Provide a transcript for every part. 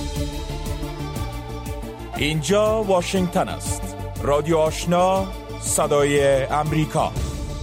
اینجا واشنگتن است. رادیو آشنا، صدای امریکا.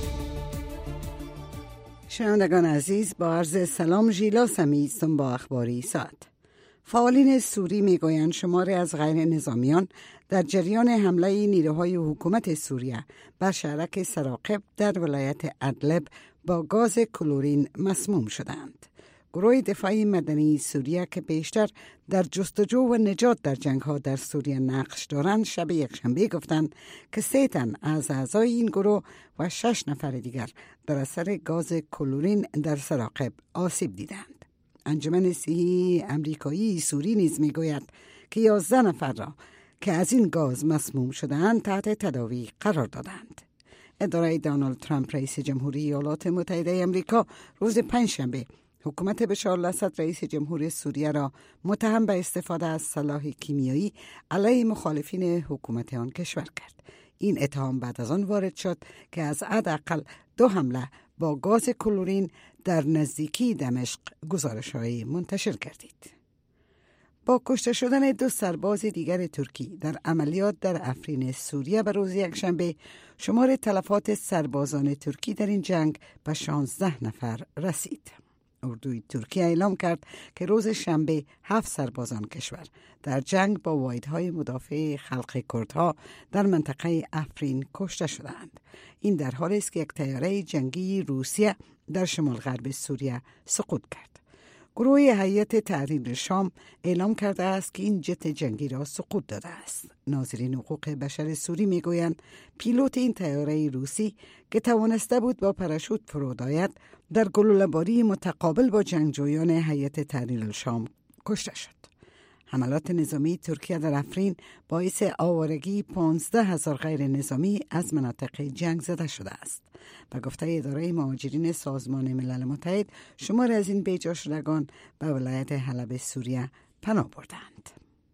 شنوندگان عزیز، با عرض سلام، ژیلا سمی هستم با اخباری ساعت. فعالین سوری میگویند شماری از غیر نظامیان در جریان حمله نیروهای حکومت سوریه بر شهرک سراقب در ولایت ادلب با گاز کلورین مسموم شدند. گروه دفاعی مدنی سوریه که بیشتر در جستجو و نجات در جنگ‌ها در سوریه نقش دارند، شب یکشنبه گفتند که 3 تن از اعضای این گروه و 6 نفر دیگر در اثر گاز کلورین در سراقب آسیب دیدند. انجمن صحی امریکایی سوری نیز میگوید که 11 نفر را که از این گاز مسموم شدند تحت تداوی قرار دادند. اداره دونالد ترامپ رئیس جمهوری ایالات متحده آمریکا روز پنجشنبه حکومت بشار الاسد رئیس جمهوری سوریه را متهم به استفاده از سلاح کیمیایی علیه مخالفین حکومت آن کشور کرد. این اتهام بعد از آن وارد شد که از حداقل 2 حمله با گاز کلورین در نزدیکی دمشق گزارش‌های منتشر گردید. با کشته شدن 2 سرباز دیگر ترکی در عملیات در افرین سوریه به روز یکشنبه، شمار تلفات سربازان ترکی در این جنگ به 16 نفر رسید. اردوی ترکیه اعلام کرد که روز شنبه 7 سربازان کشور در جنگ با واحدهای مدافع خلق کردها در منطقه افرین کشته شدند. این در حالی است که یک طیاره جنگی روسیه در شمال غرب سوریه سقوط کرد. گروه هیئت تحریر شام اعلام کرده است که این جت جنگی را سقوط داده است. ناظرین حقوق بشر سوری میگویند پیلوت این طیاره روسی که توانسته بود با پاراشوت فرود آید در گلوله‌باری متقابل با جنگجویان هیئت تحریر شام کشته شد. حملات نظامی ترکیه در افرین باعث آوارگی 15,000 غیر نظامی از مناطق جنگ زده شده است. به گفته اداره مهاجرین سازمان ملل متحد، شمار از این بیجا شدگان به ولایت حلب سوریه پناه بردند.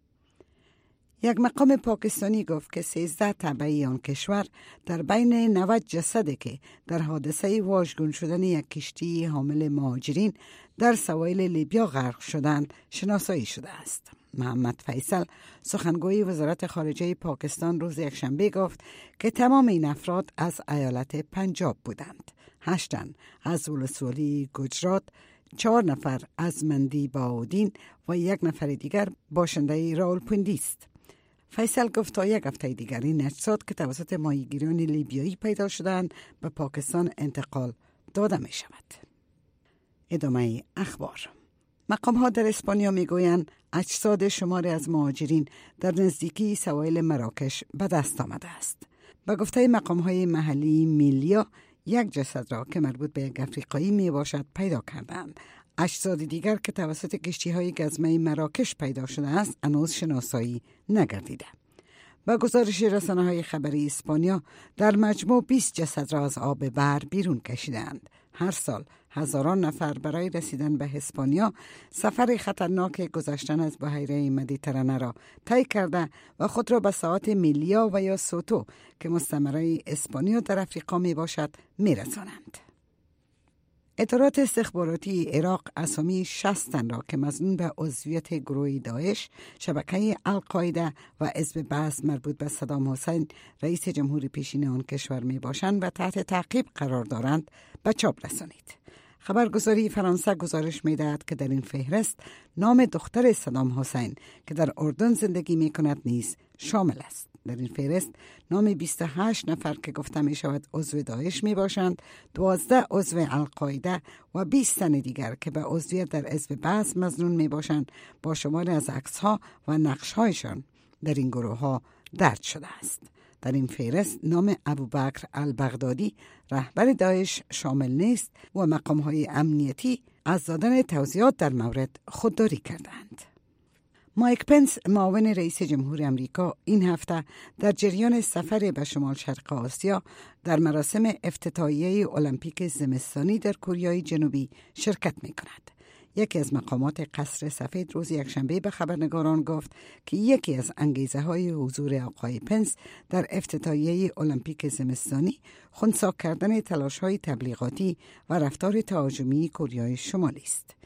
یک مقام پاکستانی گفت که 13 تبعی آن کشور در بین 90 جسدی که در حادثه واژگون شدن یک کشتی حامل مهاجرین در سواحل لیبیا غرق شدند شناسایی شده است. محمد فیصل سخنگوی وزارت خارجه پاکستان روز یکشنبه گفت که تمام این افراد از ایالت پنجاب بودند. 8 تن از ولسوالی گجرات، 4 نفر از مندی باودین و 1 نفر دیگر باشنده راولپنڈی است. فیصل گفت تا 1 هفته دیگر این اجساد که توسط ماهیگیران لیبیایی پیدا شدند به پاکستان انتقال داده می شود. ادامه اخبار. مقام ها در اسپانیا می گویند اجساد شماری از مهاجرین در نزدیکی سواحل مراکش به دست آمده است. به گفته مقام های محلی میلیا، 1 جسد را که مربوط به 1 افریقایی می باشد پیدا کردند. اجساد دیگر که توسط کشتی های گزمه مراکش پیدا شده است هنوز شناسایی نگردیده. با گزارش رسانه‌های خبری اسپانیا، در مجموع 20 جسد را از آب بحر بیرون کشیدند. هر سال هزاران نفر برای رسیدن به اسپانیا سفر خطرناک گذشتن از بحیره مدیترانه را طی کرده و خود را به ساعات میلیا و یا سوتو که مستعمره اسپانیا در افریقا می باشد می رسانند. اطلاعات استخباراتی عراق اسامی 60 تن را که مظنون به عضویت گروه داعش، شبکه القاعده و حزب بعث مربوط به صدام حسین رئیس جمهوری پیشین آن کشور می باشند و تحت تعقیب قرار دارند به چاپ رسانید. خبرگزاری فرانسه گزارش می دهد که در این فهرست نام دختر صدام حسین که در اردن زندگی می کند نیز شامل است. در این فهرست نام 28 نفر که گفته می شود عضو داعش می باشند، 12 عضو القاعده و 20 تن دیگر که به عضویت در حزب بعث مظنون می باشند با شمار از عکس‌ها و نقش‌هایشان در این گروه ها درج شده است. در این فهرست نام ابوبکر البغدادی رهبر داعش شامل نیست و مقام‌های امنیتی از دادن توضیحات در مورد خودداری کردند. مایک پنس معاون رئیس جمهور آمریکا این هفته در جریان سفر به شمال شرق آسیا در مراسم افتتاحیه المپیک زمستانی در کره جنوبی شرکت می کند. یکی از مقامات قصر سفید روز یکشنبه به خبرنگاران گفت که یکی از انگیزه‌های حضور آقای پنس در افتتاحیه المپیک زمستانی خنثی کردن تلاش‌های تبلیغاتی و رفتار تهاجمی کره شمالی است.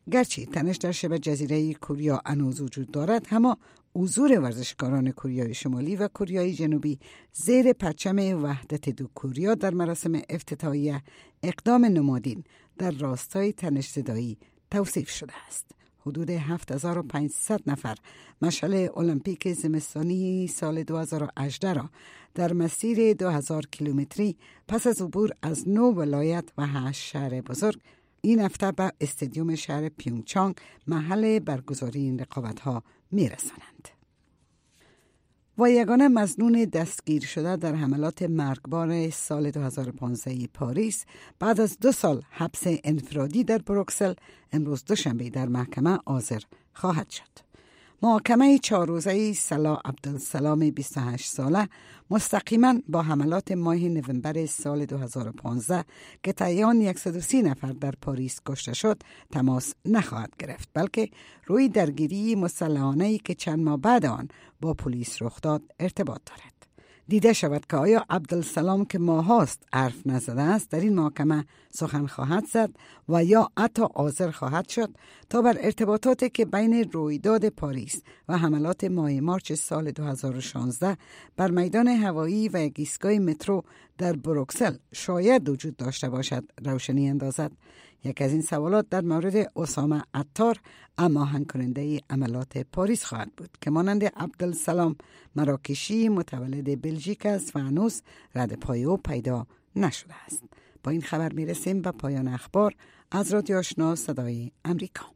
گرچه تنش در شبه جزیره کوریا هنوز وجود دارد، اما حضور ورزشکاران کوریای شمالی و کوریای جنوبی زیر پرچم وحدت دو کوریا در مراسم افتتاحیه اقدام نمادین در راستای تنش زدایی توصیف شده است. حدود 7500 نفر مشعل المپیک زمستانی سال 2018 را در مسیر 2000 کیلومتری پس از عبور از 9 ولایت و 8 شهر بزرگ این هفته به استادیوم شهر پیونگچانگ محل برگزاری این رقابت‌ها می‌رسانند. و یگانه مظنون دستگیر شده در حملات مرگبار سال 2015 پاریس بعد از 2 سال حبس انفرادی در بروکسل امروز دوشنبه در محکمه حاضر خواهد شد. محاکمه 4 روزه صلاح عبدالسلام 28 ساله مستقیما با حملات ماه نوامبر سال 2015 که طیان 130 نفر در پاریس کشته شد تماس نخواهد گرفت، بلکه روی درگیری مسلحانه‌ای که چند ماه بعد آن با پلیس رخ داد ارتباط دارد. دیده شود که آیا عبدالسلام که ماهاست حرف نزده است در این محاکمه سخن خواهد زد و یا حتی حاضر خواهد شد تا بر ارتباطاتی که بین رویداد پاریس و حملات ماه مارچ سال 2016 بر میدان هوایی و یک ایستگاه مترو در بروکسل شاید وجود داشته باشد روشنی اندازد. یک از این سوالات در مورد اسامه عطار هماهنگ کننده عملات پاریس خواهد بود که مانند عبدالسلام مراکشی متولد بلژیک است و هنوز رد پای او پیدا نشده است. با این خبر میرسیم به پایان اخبار از رادیو آشنا صدای امریکا.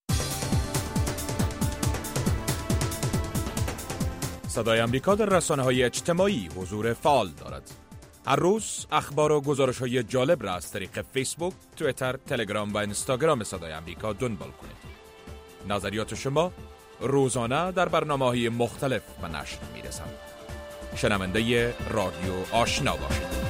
صدای امریکا در رسانه‌های اجتماعی حضور فعال دارد. هر روز اخبار و گزارش‌های جالب را از طریق فیسبوک، توییتر، تلگرام و اینستاگرام صدای آمریکا دنبال کنید. نظریات شما روزانه در برنامه‌های مختلف به نشر می‌رسند. شنونده رادیو آشنا باشید.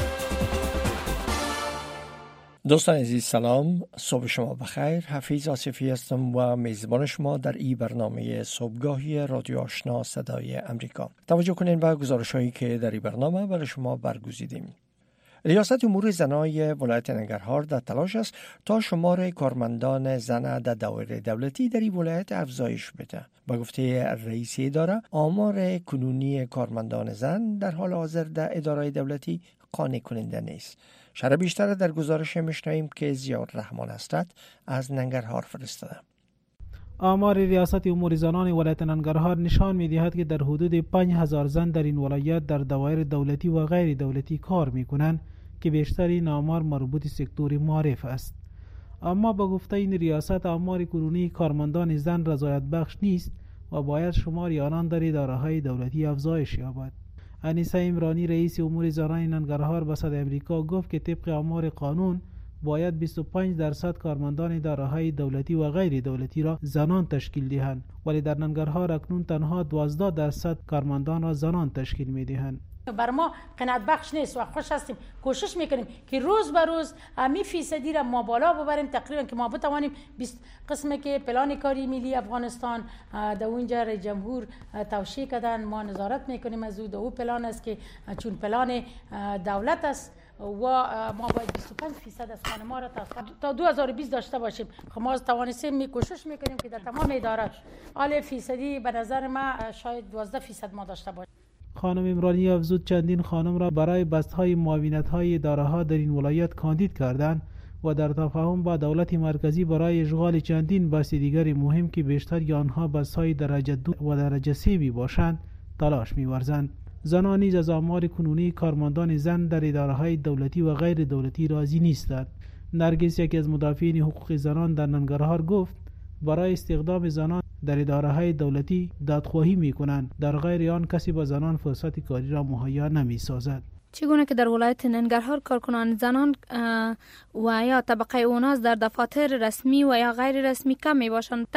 دوستان عزیز سلام، صبح شما بخیر. حفیظ آصفی هستم و میزبان شما در این برنامه صبحگاهی رادیو آشنا صدای امریکا. توجه کنین به گزارش‌هایی که در این برنامه برای شما برگزیدیم. ریاست امور زنای ولایت ننگرهار در تلاش است تا شمار کارمندان زن در دوایر دولتی در این ولایت افزایش بده. با گفته رئیس اداره، آمار کنونی کارمندان زن در حال حاضر در اداره دولتی قانع کننده نیست. شرح بیشتر در گزارش میشنویم که ضیاءالرحمن حضرت از ننگرهار فرستاده. آمار ریاست امور زنان ولایت ننگرهار نشان می‌دهد که در حدود 5000 زن در این ولایت در دوایر دولتی و غیر دولتی کار می‌کنند که بیشتر این آمار مربوط سکتور معرف است. اما با گفته این ریاست آمار کنونی کارمندان زن رضایت بخش نیست و باید شمار آنان در اداره‌های دولتی افزایش یابد. انیسه عمرانی رئیس امور زنان ننگرهار به صدای امریکا گفت که طبق آمار قانون باید 25% کارمندان اداره‌های دولتی و غیر دولتی را زنان تشکیل دهند، ولی در ننگرهار اکنون تنها 12% کارمندان را زنان تشکیل می‌دهند. بر ما قناعت بخش نیست و خوش هستیم، کوشش میکنیم که روز به روز همی فیصدی را ما بالا ببریم، تقریبا که ما بتوانیم 20 قسمه که پلان کاری ملی افغانستان در اونجا رئیس جمهور توشیح کردن، ما نظارت میکنیم از او پلان است که چون پلان دولت است و ما باید 25% از خانم‌ها را تا 2020 داشته باشیم. خب ما توانستیم کوشش میکنیم که در تمام ادارات حال فیصدی به نظر ما شاید 12% ما داشته باشیم. خانم عمرانی افزود چندین خانم را برای بست‌های معاونت‌های اداره‌ها در این ولایت کاندید کردند و در تفاهم با دولت مرکزی برای اشغال چندین بست دیگر مهم که بیشتر آنها بست‌های درجه 2 و درجه 3 می باشند تلاش می‌ورزند. زنان نیز از آمار کنونی کارمندان زن در اداره‌های دولتی و غیر دولتی راضی نیستند. نرگس، یکی از مدافعین حقوق زنان در ننگرهار، گفت برای استخدام زنان در اداره‌های دولتی دادخواهی می‌کنند، در غیر آن کسی با زنان فرصت کاری را مهیا نمی‌سازد. چگونه که در ولایت ننگرهار کارکنان زنان و یا طبقه اوناس در دفاتر رسمی و یا غیر رسمی کم می باشند،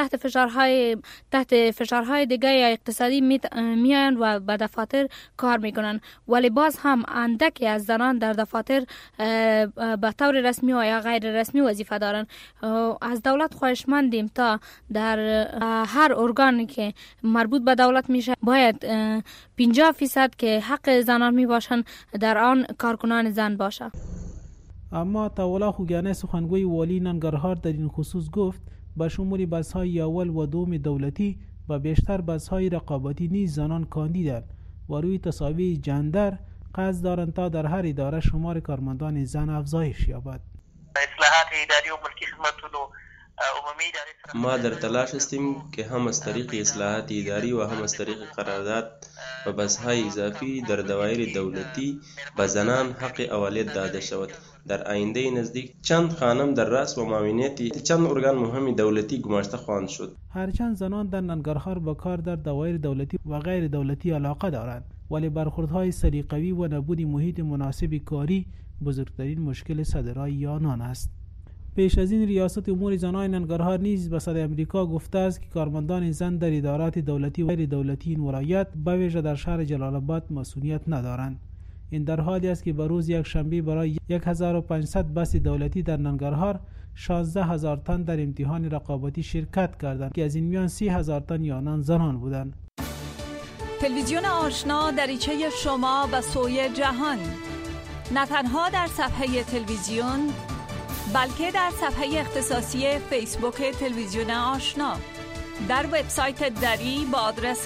تحت فشارهای دیگه یا اقتصادی میآیند و به دفاتر کار میکنند، ولی باز هم اندکی از زنان در دفاتر به طور رسمی و یا غیر رسمی وظیفه دارند. از دولت خواهشمندیم تا در هر ارگانی که مربوط به دولت میشه باید 50% که حق زنان می باشند در آن کارکنان زن باشه. اما تاولا خوگیانه سخنگوی والی ننگرهار در این خصوص گفت به شمول بس‌های اول و دوم دولتی و بیشتر بس‌های رقابتی نیز زنان کاندیدند و روی تساوی جندر قصد دارند تا در هر اداره شمار کارمندان زن افزایش یابد. اصلاحات اداری و ملکی خدمتونو ما در تلاش هستیم که هم از طریق اصلاحات اداری و هم از طریق قرارداد و بسهای اضافی در دوایر دولتی به زنان حق اولیت داده شود. در آینده نزدیک چند خانم در رأس و معاونیت چند ارگان مهم دولتی گماشته خواهند شد. هرچند زنان در ننگرهار به کار در دوایر دولتی و غیر دولتی علاقه دارند، ولی برخوردهای سلیقه‌ای و نبود محیط مناسب کاری بزرگترین مشکل صدرای آنان است. پیش از این ریاست امور زنان ننگرهار نیز به صدای آمریکا گفته است که کارمندان زن در ادارات دولتی و غیر دولتی این ولایت به ویژه در شهر جلال آباد مسئولیت ندارند. این در حالی است که به روز یک شنبه برای 1500 بس دولتی در ننگرهار 16000 تن در امتحان رقابتی شرکت کردند که از این میان 30000 تن آنان زنان بودند. تلویزیون آشنا دریچه شما به سوی جهان، نه تنها در صفحه تلویزیون بلکه در صفحه اختصاصی فیسبوک تلویزیون آشنا، در وبسایت دری با آدرس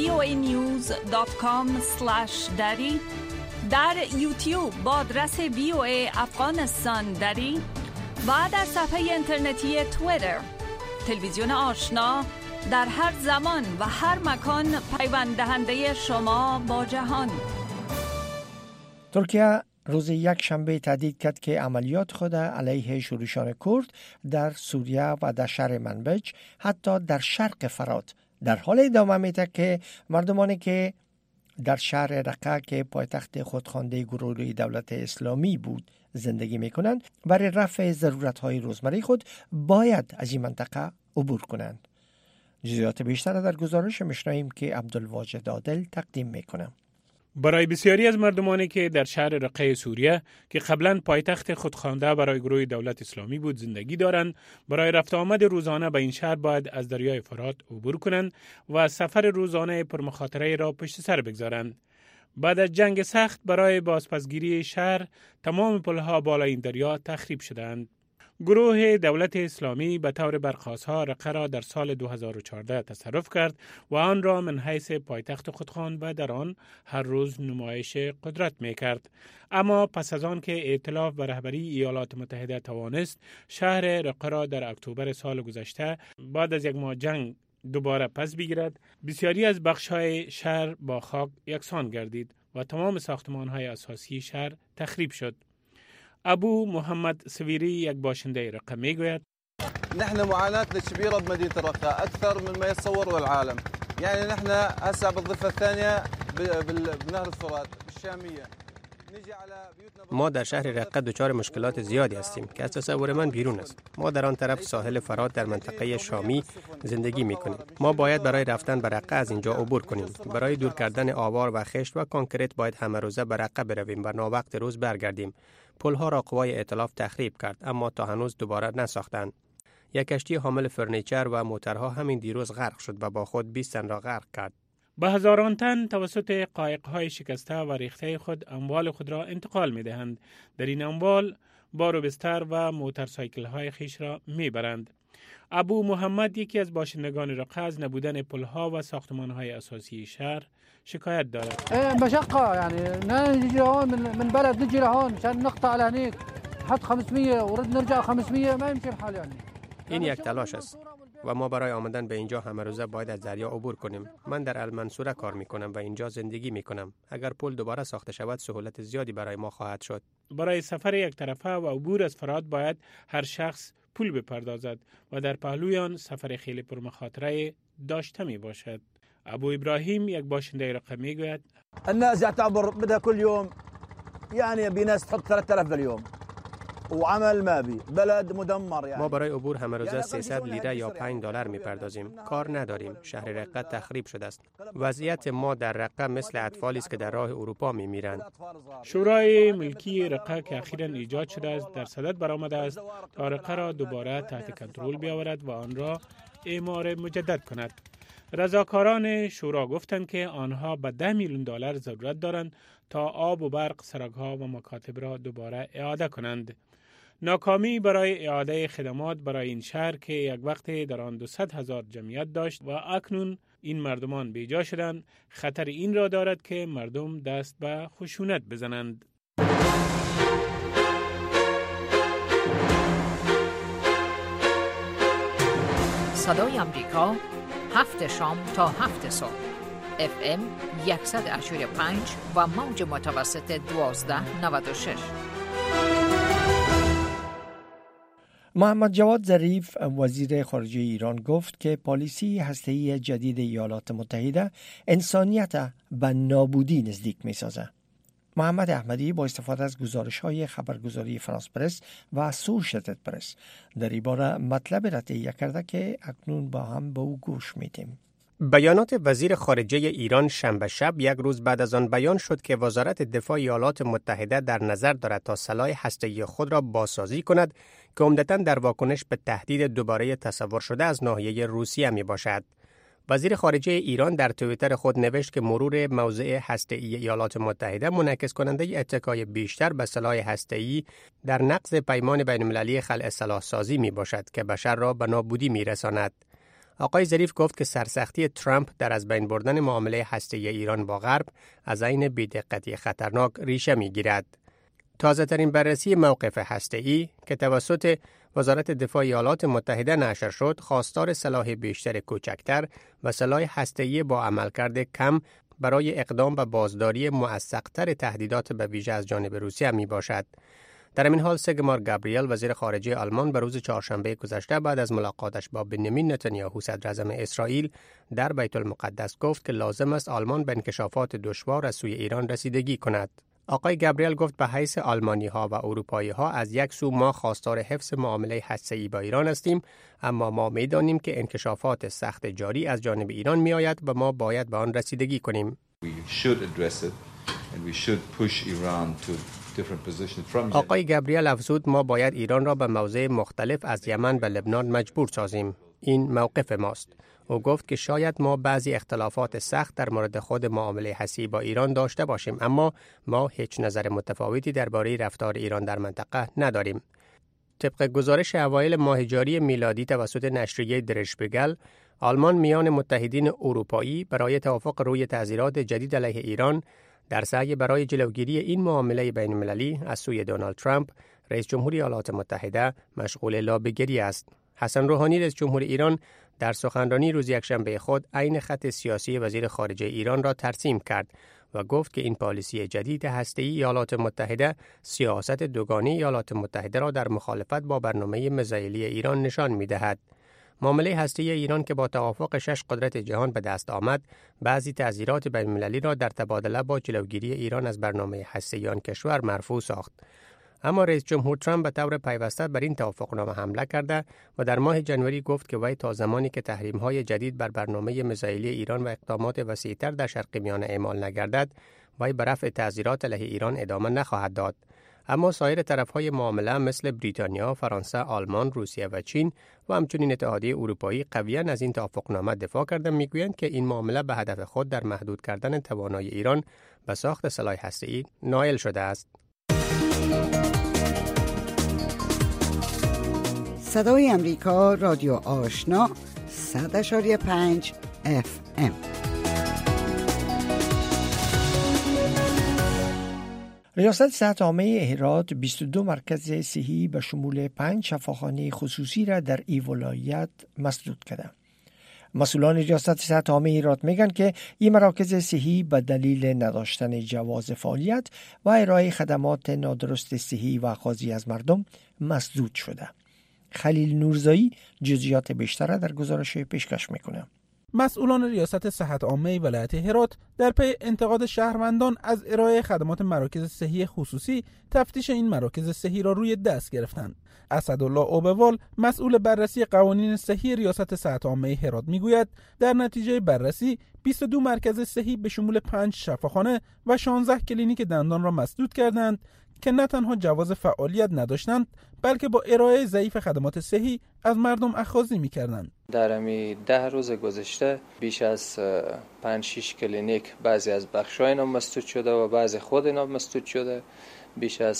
voanews.com/dari، در یوتیوب با آدرس VOA افغانستان دری و در صفحه اینترنتی توییتر. تلویزیون آشنا در هر زمان و هر مکان پیوند دهنده شما با جهان. ترکیه روز یک شنبه تهدید کرد که عملیات خود علیه شورشیان کرد در سوریه و در شهر منبج حتی در شرق فرات در حال ادامه میده که مردمانی که در شهر رقه که پایتخت خودخوانده گروه دولت اسلامی بود زندگی میکنند برای رفع ضرورت‌های روزمره خود باید از این منطقه عبور کنند. جزئیات بیشتر در گزارش میشنویم که عبدالواجد عادل تقدیم میکنم. برای بسیاری از مردمانی که در شهر رقه سوریه که قبلا پایتخت خودخوانده برای گروه دولت اسلامی بود زندگی دارند، برای رفت آمد روزانه به این شهر باید از دریای فرات عبور کنند و سفر روزانه پرمخاطره را پشت سر بگذارند. بعد از جنگ سخت برای بازپسگیری شهر تمام پلها بالای این دریا تخریب شدند. گروه دولت اسلامی به طور برخاست‌ها رقه را در سال 2014 تصرف کرد و آن را من حیث پایتخت خود خواند و در آن هر روز نمایش قدرت می‌کرد. اما پس از آن که ائتلاف به رهبری ایالات متحده توانست شهر رقه را در اکتبر سال گذشته بعد از یک ماه جنگ دوباره پس بگیرد، بسیاری از بخش‌های شهر با خاک یکسان گردید و تمام ساختمان‌های اساسی شهر تخریب شد. ابو محمد سویری یک باشنده رقه میگوید نحن معاناتنا كبيرة بمدينة الرقة أكثر مما يتصوره العالم. يعني نحن هسه بالضفة الثانية بنهر الفرات الشامية. ما در شهر رقه دچار مشکلات زیادی هستیم که از تصور من بیرون است. ما در آن طرف ساحل فرات در منطقه شامی زندگی می‌کنیم. ما باید برای رفتن به رقه از اینجا عبور کنیم. برای دور کردن آوار و خشت و کانکریت باید همه روزه به رقه برویم و ناوقت روز برگردیم. پل‌ها را قوای ائتلاف تخریب کرد اما تا هنوز دوباره نساختند. یک کشتی حامل فرنیچر و موترها همین دیروز غرق شد و با خود 20 تن را غرق کرد. به هزاران تن توسط قایق‌های شکسته و ریخته خود اموال خود را انتقال می‌دهند. در این اموال بار و بستر و موتورسایکل‌های خیش را می‌برند. ابو محمد یکی از باشندگان رقه از نبودن پل‌ها و ساختمان‌های اساسی شهر شکایت دارد. مشقة يعني نجي هون من بلد نجي لهون عشان نقطع لهنيك حط 500 ورد نرجع 500 ما يمشي الحال يعني. این یک تلاش است و ما برای آمدن به اینجا همه روزه باید از دریا عبور کنیم. من در المنصوره کار میکنم و اینجا زندگی میکنم. اگر پل دوباره ساخته شود سهولت زیادی برای ما خواهد شد. برای سفر یک طرفه و عبور از فرات باید هر شخص پول بپردازد و در پهلوی آن سفر خیلی پرمخاطره داشته می باشد. ابو ابراهیم یک باشنده رقه میگوید الناس تعبر بدها كل يوم يعني بناس تحط 3000 باليوم وعمل ما بي بلد مدمر يعني. ما برای عبور همه روزه 300 لیره یا $5 میپردازیم. کار نداریم. شهر رقه تخریب شده است. وضعیت ما در رقه مثل اطفالی است که در راه اروپا میمیرند. شورای ملکی رقه که اخیراً ایجاد شده است در صدد برآمده است تا رقه را دوباره تحت کنترل بیاورد و آن را اعمار مجدد کند. رضاکاران شورا گفتند که آنها به $10 میلیون ضرورت دارند تا آب و برق، سرک‌ها و مکاتب را دوباره اعاده کنند. ناکامی برای اعاده خدمات برای این شهر که یک وقت در آن 200,000 جمعیت داشت و اکنون این مردمان بیجا شدند، خطر این را دارد که مردم دست به خشونت بزنند. صدای امریکا 7 شام تا 7 صبح FM 100.5 و موج متوسط 1296. محمد جواد ظریف وزیر خارجه ایران گفت که پالیسی هسته‌ای جدید ایالات متحده انسانیت به نابودی نزدیک می‌سازد. محمد احمدی با استفاده از گزارش‌های خبرگزاری فرانس پرس و اسوشییتد پرس در این باره مطلب را تهیه کرده که اکنون با هم به او گوش می‌دیم. بیانات وزیر خارجه ایران شنبه شب یک روز بعد از آن بیان شد که وزارت دفاع ایالات متحده در نظر دارد تا سلاح هسته‌ای خود را بازسازی کند که عمدتاً در واکنش به تهدید دوباره تصور شده از ناحیه روسیه می باشد. وزیر خارجه ایران در توییتر خود نوشت که مرور موضع هسته‌ای ایالات متحده منعکس کننده اتکای بیشتر به سلاح هسته‌ای در نقض پیمان بین‌المللی خلع سلاح سازی می باشد که بشر را به نابودی می رساند. آقای ظریف گفت که سرسختی ترامپ در از بین بردن معامله هسته‌ای ایران با غرب از عین بی‌دقتی خطرناک ریشه می‌گیرد. تازه‌ترین بررسی موقف هسته‌ای که توسط وزارت دفاع ایالات متحده نشر شد، خواستار سلاح بیشتر کوچکتر و سلاح هسته‌ای با عملکرد کم برای اقدام به بازداری موثق‌تر تهدیدات به ویژه از جانب روسیه می‌باشد. در این حال سگمار گابریل وزیر خارجه آلمان به روز چهارشنبه گذشته بعد از ملاقاتش با بنیامین نتانیاهو صدراعظم اسرائیل در بیت المقدس گفت که لازم است آلمان به انکشافات دشوار از سوی ایران رسیدگی کند. آقای گابریل گفت به حیث آلمانی‌ها و اروپایی‌ها از یک سو ما خواستار حفظ معامله هسته‌ای با ایران هستیم، اما ما می‌دانیم که انکشافات سخت جاری از جانب ایران می‌آید و ما باید به آن رسیدگی کنیم. آقای گابریل افزود ما باید ایران را به موضع مختلف از یمن به لبنان مجبور سازیم. این موقف ماست. او گفت که شاید ما بعضی اختلافات سخت در مورد خود معامله هسته‌ای با ایران داشته باشیم، اما ما هیچ نظر متفاوتی درباره رفتار ایران در منطقه نداریم. طبق گزارش اوایل ماه جاری میلادی توسط نشریه درشبگل، آلمان میان متحدین اروپایی برای توافق روی تعزیرات جدید علیه ایران در سعی برای جلوگیری این معامله بین‌المللی از سوی دونالد ترامپ، رئیس جمهوری ایالات متحده مشغول لابه‌گری است. حسن روحانی رئیس جمهور ایران در سخنرانی روز یکشنبه خود عین خط سیاسی وزیر خارجه ایران را ترسیم کرد و گفت که این پالیسی جدید هسته‌ای ایالات متحده سیاست دوگانه ایالات متحده را در مخالفت با برنامه میزایلی ایران نشان می‌دهد. معامله هسته‌ای ایران که با توافق 6 قدرت جهان به دست آمد، بعضی تعزیرات بین‌المللی را در تبادله با جلوگیری ایران از برنامه هسته‌ای آن کشور مرفوع ساخت. اما رئیس جمهور ترامپ به طور پیوسته بر این توافقنامه حمله کرده و در ماه ژانویه گفت که وی تا زمانی که تحریم‌های جدید بر برنامه میزایلی ایران و اقدامات وسیع‌تر در شرق میانه اعمال نگردد، وی به رفع تعزیرات علیه ایران ادامه نخواهد داد. اما سایر طرف‌های معامله مثل بریتانیا، فرانسه، آلمان، روسیه و چین و همچنین اتحادیه اروپایی قویاً از این توافقنامه دفاع کرده میگویند که این معامله به هدف خود در محدود کردن توانایی ایران به ساخت سلاح هسته‌ای نائل شده است. صدای امریکا رادیو آشنا 100.5 FM. ریاست صحت عامه هرات 22 مرکز صحی به شمول 5 شفاخانه خصوصی را در این ولایت مسدود کرده. مسئولان ریاست صحت عامه هرات میگن که این مراکز صحی به دلیل نداشتن جواز فعالیت و ارائه خدمات نادرست صحی و خاضی از مردم مسدود شده. خلیل نورزایی جزئیات بیشتر در گزارش پیشکش میکنه. مسئولان ریاست صحت عامه ولایت هرات در پی انتقاد شهروندان از ارائه خدمات مراکز صحی خصوصی تفتیش این مراکز صحی را روی دست گرفتند. اسدالله اوبوال مسئول بررسی قوانین صحی ریاست صحت عامه هرات میگوید در نتیجه بررسی 22 مرکز صحی به شمول 5 شفاخانه و 16 کلینیک دندان را مسدود کردند که نه تنها جواز فعالیت نداشتند بلکه با ارائه ضعیف خدمات صحی از مردم اخاذی می‌کردند. در امی 10 روز گذشته بیش از 5-6 کلینیک بعضی از بخش‌های اینا مسدود شده و بعضی خود اینا مسدود شده بیش از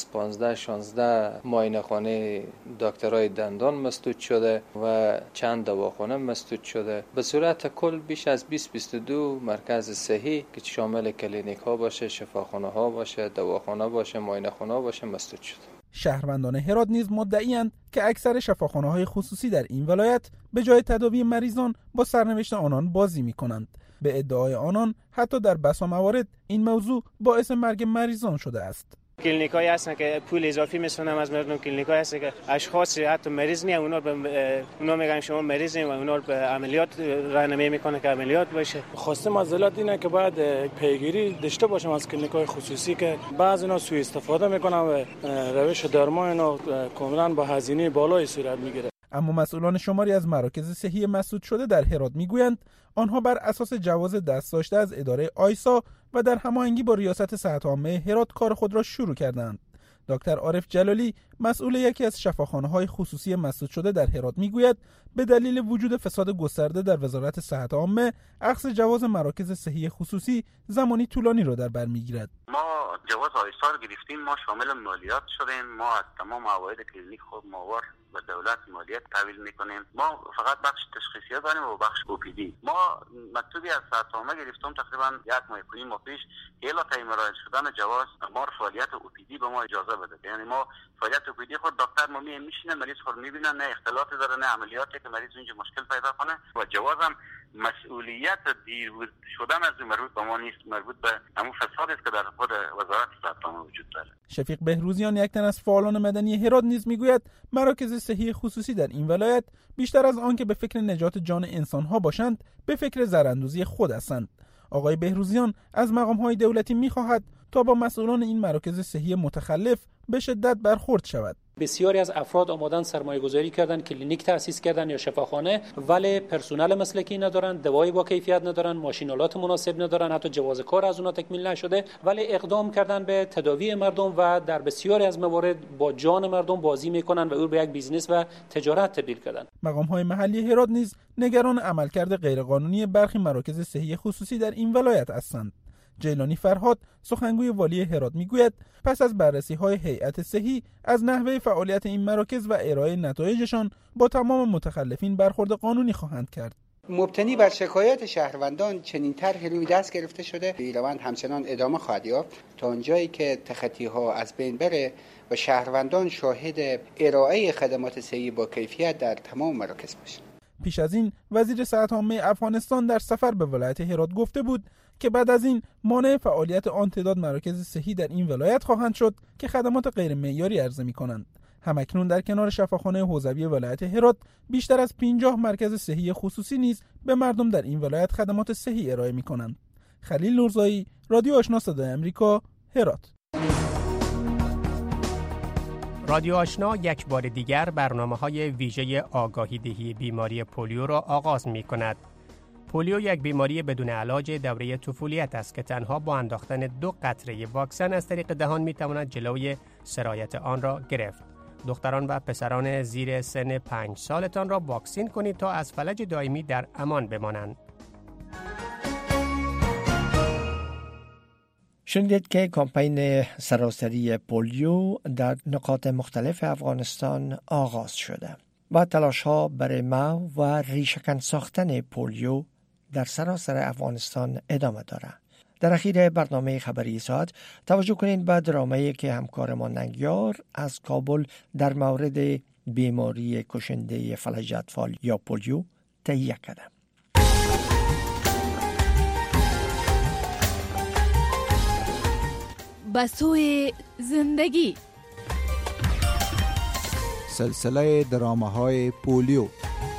15-16 معاینه خانه دکترای دندان مسدود شده و چند دواخانه مسدود شده. به صورت کل بیش از 20-22 مرکز صحی که شامل کلینیک ها باشه، شفاخانه ها باشه، دواخانه باشه، معاینه خانه باشه مسدود شده. شهروندان هرات نیز مدعی‌اند که اکثر شفاخانه‌های خصوصی در این ولایت به جای تداوی مریضان با سرنوشت آنان بازی می‌کنند. به ادعای آنان حتی در بسا موارد این موضوع باعث مرگ مریضان شده است. کلینیکایی هستن که پول اضافی میسونن از مردم، کلینیکایی هستن که اشخاص حتی مریض نیست، اونا میگن شما مریضین و اونا به عملیات راهنمایی میکنه که عملیات بشه. خواستم از دولت اینه که باید پیگیری داشته باشم از کلینیکای خصوصی که بعضی اینا سوء استفاده میکنن و روش درمان اینا کاملا با هزینه بالای صورت میگیره. اما مسئولان شماری از مراکز صحی مسدود شده در هرات میگویند آنها بر اساس جواز دست داشته از اداره آیسا و در هماهنگی با ریاست صحت عامه هرات کار خود را شروع کردند. دکتر عارف جلالی مسئول یکی از شفاخانه‌های خصوصی مسدود شده در هرات میگوید به دلیل وجود فساد گسترده در وزارت صحت عامه اخذ جواز مراکز صحی خصوصی زمانی طولانی را در بر میگیرد. ما جواز آیسا رو گرفتیم، ما شامل مالیات شدیم، ما از تمام عواید کلینیک خود ماور و دولت مالیات تحویل میکنیم. ما فقط بخش تشخیصیات داریم و بخش OPD. ما مکتوبی از صحت عامه گرفتیم تقریبا 1 ماه پیش که الا تایم ارائه شدن جواز ما فعالیت OPD به ما اجازه بده. یعنی ما فعالیت OPD خود دکتر ما میشینه مریض خود میبینه، نه اختلاطی داره نه عملیاتی که مریض اینجا مشکل پیدا کنه و جوازم مسئولیت دیر شدن از مربوط به ما نیست، مربوط به همون فسادی است که در خود وزارت صحت عامه وجود داره. شفیق بهروزیان یک تن از فعالان مدنی هرات نیز میگوید مراکز صحی خصوصی در این ولایت بیشتر از آن که به فکر نجات جان انسان‌ها باشند به فکر زراندوزی خود هستند. آقای بهروزیان از مقام‌های دولتی می‌خواهد تا با مسئولان این مراکز صحی متخلف به شدت برخورد شود. بسیاری از افراد آمدن سرمایه گذاری کردن، کلینیک تأسیس کردن یا شفاخانه، ولی پرسنل مسلکی ندارن، دوایی با کیفیت ندارن، ماشینالات مناسب ندارن، حتی جواز کار از اونها تکمیل نشده، ولی اقدام کردن به تداوی مردم و در بسیاری از موارد با جان مردم بازی میکنن و او به یک بیزنس و تجارت تبدیل کردن. مقام‌های محلی هرات نیز نگران عملکرد غیرقانونی برخی مراکز صحی خصوصی در این ولایت هستند. جیلانی فرهاد سخنگوی والی هرات میگوید پس از بررسی‌های هیئت صحی از نحوه فعالیت این مراکز و ارائه نتایجشان با تمام متخلفین برخورد قانونی خواهند کرد. مبتنی بر شکایت شهروندان چنین طرحی روی دست گرفته شده. این روند همچنان ادامه خواهد یافت تا آنجایی که تخطی‌ها از بین بره و شهروندان شاهد ارائه خدمات صحی با کیفیت در تمام مراکز باشند. پیش از این وزیر صحت عامه افغانستان در سفر به ولایت هرات گفته بود که بعد از این مانع فعالیت آن تعداد مراکز صحی در این ولایت خواهند شد که خدمات غیر معیاری عرضه می‌کنند. همکنون در کنار شفاخانه حوزوی ولایت هرات بیشتر از 50 مرکز صحی خصوصی نیز به مردم در این ولایت خدمات صحی ارائه می‌کنند. خلیل نورزایی، رادیو آشنا صدای آمریکا، هرات. رادیو آشنا یک بار دیگر برنامه‌های ویژه آگاهی دهی بیماری پولیو را آغاز می‌کند. پولیو یک بیماری بدون علاج دوره طفولیت است که تنها با انداختن 2 قطره واکسن از طریق دهان می‌تواند جلوی سرایت آن را گرفت. دختران و پسران زیر سن 5 سالتان را واکسین کنید تا از فلج دائمی در امان بمانند. شنیدید که کمپین سراسری پولیو در نقاط مختلف افغانستان آغاز شده و تلاش‌ها برای محو و ریشه‌کن ساختن پولیو در سراسر افغانستان ادامه دارد. در اخیر برنامه خبری ساعت توجه کنید به درامه‌ای که همکارمان ننگیار از کابل در مورد بیماری کشنده فلج اطفال یا پولیو تهیه کرده. بسوی زندگی، سلسله درامه‌های پولیو.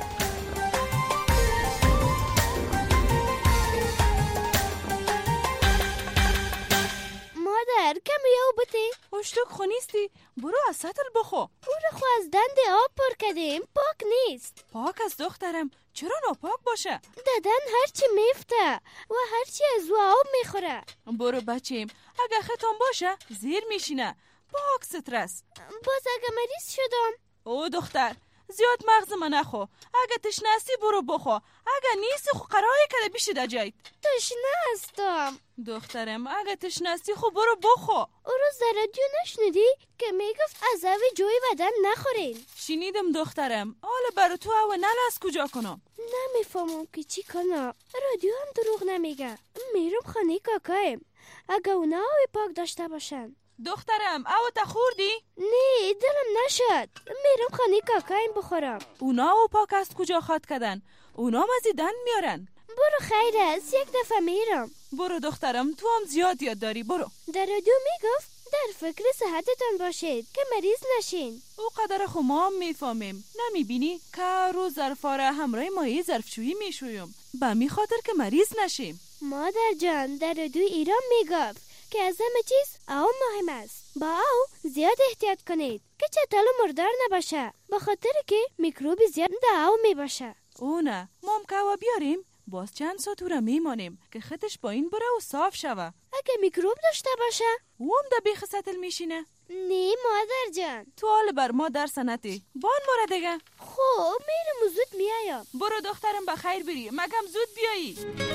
مادر کمی آب بده. اشتک خونیستی؟ برو از سطل بخو. او رو خو از دند آب پر کردیم، پاک نیست. پاک از دخترم، چرا ناپاک باشه؟ ددن هرچی میفته و هرچی از آب میخوره. برو بچیم، اگه خطان باشه زیر میشینه. پاک سترس. باز اگه مریض شدم؟ او دختر، زیاد مغز من نخو. اگه تشنه هستی برو بخو. اگه نیستی خو قراره کده بیشی دا جایت. تشنه هستم. دخترم اگه تشنه هستی خو برو بخو. او روز در رادیو نشنیدی که میگفت از او جوی بدن نخورین؟ شنیدم دخترم. حالا برو تو او نل از کجا کنم؟ نمیفهمم که چی کنم. رادیو هم دروغ نمیگه. میرم خانه کاکایم. اگه اونا آوی پاک داشته باشن. دخترم او تا خوردی؟ نه دلم نشد. میرم خانه کاکایم بخورم. اونا او پاک از کجا خواد کردن؟ اونا مزیدن میارن. برو خیر است، یک دفعه میرم. برو دخترم، تو هم زیاد یاد داری. برو. در رادیو میگفت در فکر صحتتان باشید که مریض نشین. او قدر خو ما هم میفهمیم. نمیبینی که روز ظرفاره همراه مایه ظرفشویی میشویم به می خاطر که مریض نشیم. مادر جان در رادیو ایران میگفت که از همه چیز او مهم است. با او زیاد احتیاط کنید که چتال مردار نباشه، به خاطر که میکروب زیاد در او میباشه. او نه، ما هم که بیاریم باز چند ساعت را میمانیم که خطش با این بره و صاف شوه. اگه میکروب داشته باشه او هم در بیخ سطل میشینه. نه مادر جان، تو حال بر ما در سنتی بان مورد دیگه. خب میرم و زود میایم. برو دخترم بخیر بری، مگم زود بیایی.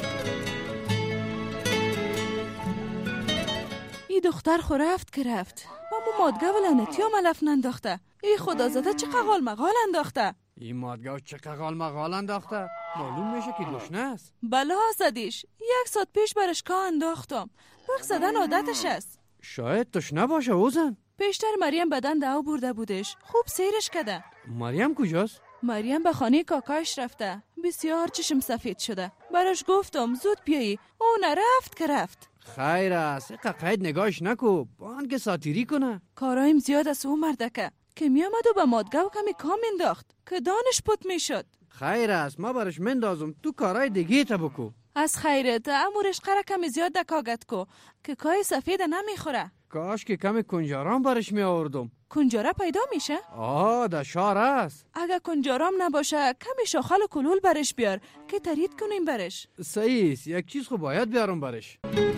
ای دختر خو رفت که رفت. با مو مادگه ولنتی هم علف ننداخته. ای خدا زده چه قغال مقال انداخته. این مادگاه چه قغال مقال انداخته؟ معلوم میشه که دشنه است. بله زدیش، 1 ساعت پیش برش که انداختم. بخ زدن عادتش است. شاید تشنه باشه اوزن. پیشتر مریم بدن دعو برده بودش، خوب سیرش کده. مریم کجاست؟ مریم به خانه کاکایش رفته. بسیار چشم سفید شده. براش گفتم زود بیایی، او نرفت که رفت. خیر است، قید نگاهش نکو، بان که ساتیری کنه. کارایم زیاد است او مردکه که می آمد و به مادگه و کمی کام انداخت که دانش پت می شد. خیر است، ما برش مندازم، تو کارای دیگه تا بکو. از خیرت امورش قره کمی زیاد دکاگت کو که کای سفید نمیخوره. کاش که کمی کنجاران برش می آوردم. کنجاره پیدا میشه؟ در شار است. اگه کنجارام نباشه کمی شاخل و کلول برش بیار که ترید کنیم برش. صحیح است، یک چیز خو باید بیارم برش.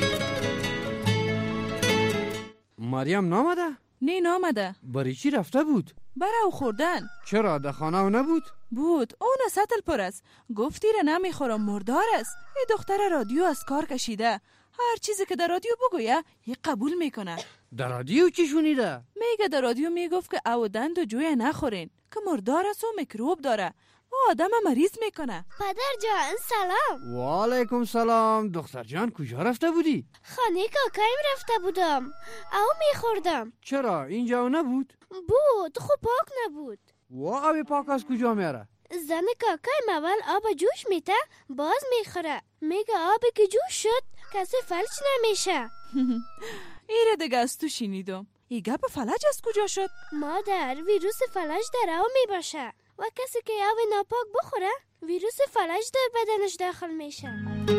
مریم نامده؟ نه نامده. برای چی رفته بود؟ برای خوردن. چرا در خانه او نبود؟ بود، اون سطل پر است. گفتی را نمیخورم، مردار است. ای دختر رادیو از کار کشیده. هر چیزی که در رادیو بگویه یه قبول میکنه. در رادیو چی شنیده؟ میگه در رادیو میگفت که او دند و جوی نخورین که مردار است و میکروب داره و آدم مریض میکنه. پدر جان سلام. و علیکم سلام. دختر جان کجا رفته بودی؟ خانه کاکایم رفته بودم، او میخوردم. چرا اینجا نبود؟ بود، خوب پاک نبود. و آب پاک از کجا میاره؟ زن کاکایم اول آب جوش میته باز میخوره. میگه آبی که جوش شد کسی فلج نمیشه. ایره دیگه از تو شنیدم. ای گپ فلج از کجا شد؟ مادر ویروس فلج در او میباشه و کسی که آب ناپاک بخوره ویروس فلج در بدنش داخل میشه.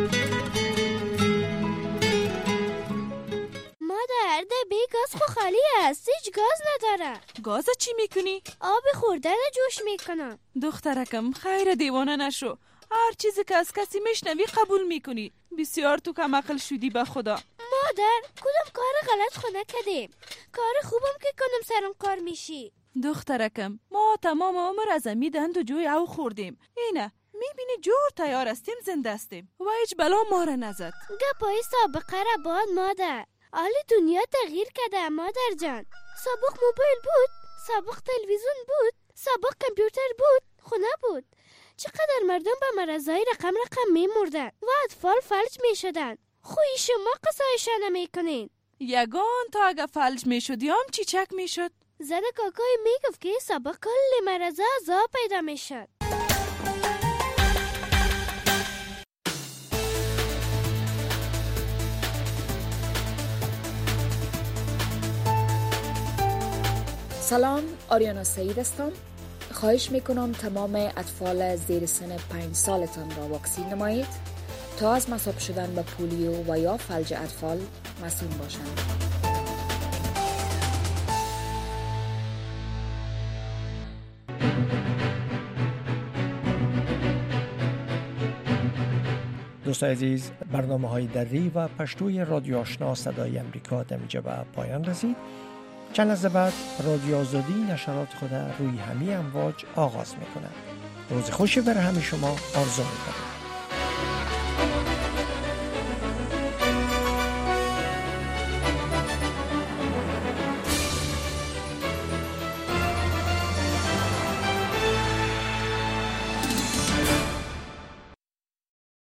مادر در بی گاز خو خالی است، هیچ گاز نداره. گاز چی میکنی؟ آب خوردن جوش میکنم. دخترکم خیر دیوانه نشو. هر چیزی که از کسی میشنوی قبول میکنی. بسیار تو کم عقل شدی به خدا. مادر کدوم کار غلط خو نکردیم. کار خوبم که کنم سرم کار میشی. دخترکم ما تمام عمر از دند و جوی او خوردیم. اینه میبینی جور تیار استیم، زنده استیم و هیچ بلا ما را نزد. گپای سابقه را باد مادر. حال دنیا تغییر کرده مادر جان. سابق موبایل بود، سابق تلویزیون بود، سابق کامپیوتر بود، خونه بود. چقدر مردم به مرضای رقم میمردن و اطفال فلج میشدن. خوی شما قصایشان نمیکنین. یگان تا اگه فلج میشدی هم چیچک میشد. زن کاکای میگفت که سابق کل مرضا عذاب پیدا میشد. سلام، آریانا سعید هستم. خواهش میکنم تمام اطفال زیر سن 5 سالتان را واکسین نمایید تا از مصاب شدن به پولیو و یا فلج اطفال مسئول باشند. دوستان عزیز، برنامه های دری و پشتوی رادیو آشنا صدای امریکا در اینجا به پایان رسید. چند لحظه بعد رادیو آزادی نشرات خود روی همه امواج آغاز می‌کند. روز خوشی برای همه شما آرزو می‌کنم.